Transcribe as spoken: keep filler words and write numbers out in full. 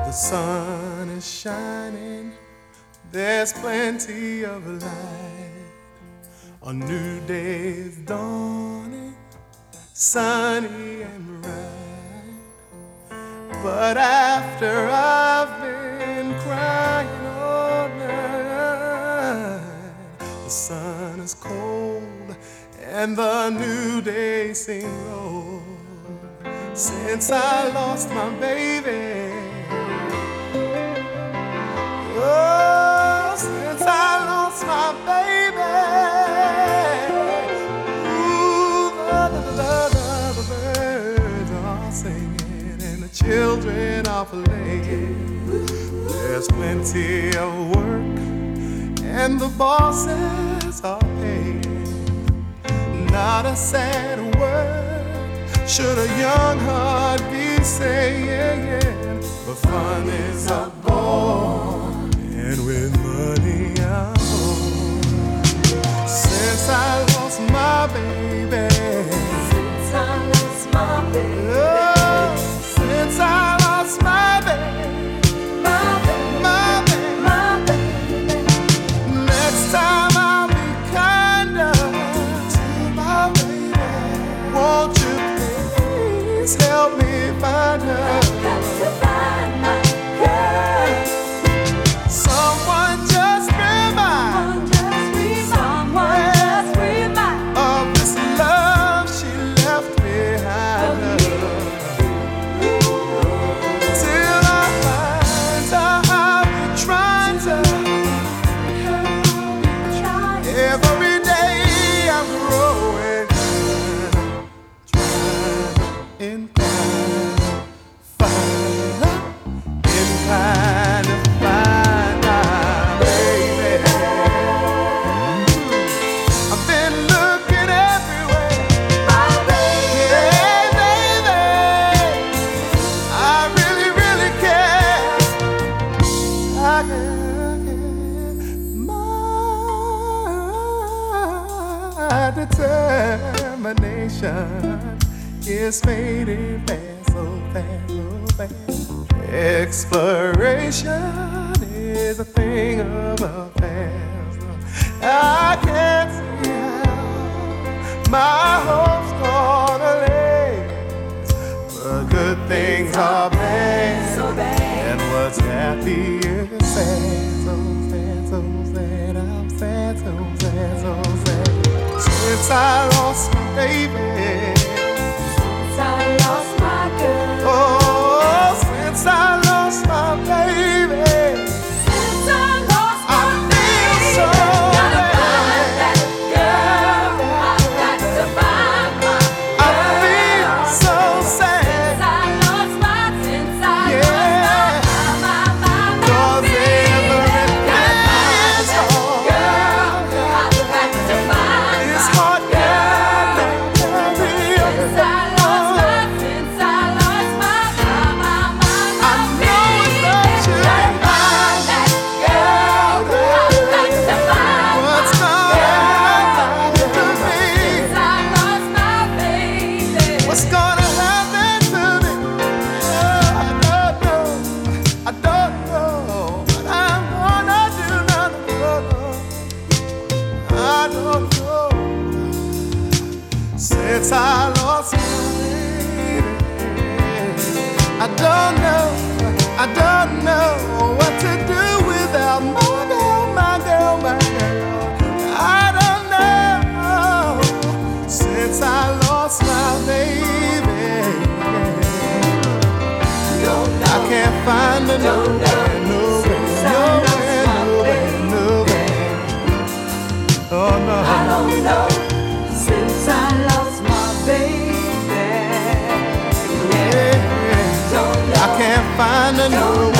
The sun is shining, there's plenty of light. A new day is dawning, sunny and bright. But after I've been crying all night, the sun is cold and the new day seems old. Since I lost my baby, oh, since I lost my baby, ooh, the, the, the, the, the birds are singing and the children are playing. There's plenty of work and the bosses are paying. Not a sad word should a young heart be saying, but fun is a bore, and with money I'm home. Since I lost my baby, since I lost my baby, oh, since I lost my baby, my baby, my baby, my baby. next time I'll be kinder to my baby. Won't you please help me find her? Got to find my girl. Someone just remind Someone just remind of this love she left behind her. Till I find her, I'll be trying to. Every day I'm growing, trying, inclined, find, inclined to find my baby. I've been looking everywhere, my baby. hey baby, I really, really care. I care. My determination is fading fast, so fast, so fast. Exploration is a thing of the past. I can't see how my hopes gonna last, but good things are bad, So bad. and what's happy is sad, so sad, so sad. I'm sad, so sad, so sad. Since I lost my baby, Since I lost my girl, oh, since I lost my baby, since I lost I my feel baby, so gotta bad. find that girl. I've got to find my I girl. feel so sad, Since I lost my, since I yeah, lost my, my, my, my, cause baby. everything Gotta find is that hard. girl. I've got to find It's my hard, girl. yeah, Since I lost my, since I lost my, my, my, my, I my know it's baby. not you. Gotta find that girl. I've got to find What's my gonna girl. happen to me? Since I lost my baby. What's gonna happen to me? Oh, I don't know, I don't know, but I'm gonna do nothing. I don't know. Since I lost my baby, I don't know, I don't know what to do without my girl, my girl, my girl. I don't know. Since I lost my baby, Don't I can't find her Don't nowhere, know. nowhere, Since I nowhere, lost my nowhere, baby. nowhere. Oh no. I don't know. Since I lost my baby. Yeah. Don't I know. can't find her nowhere.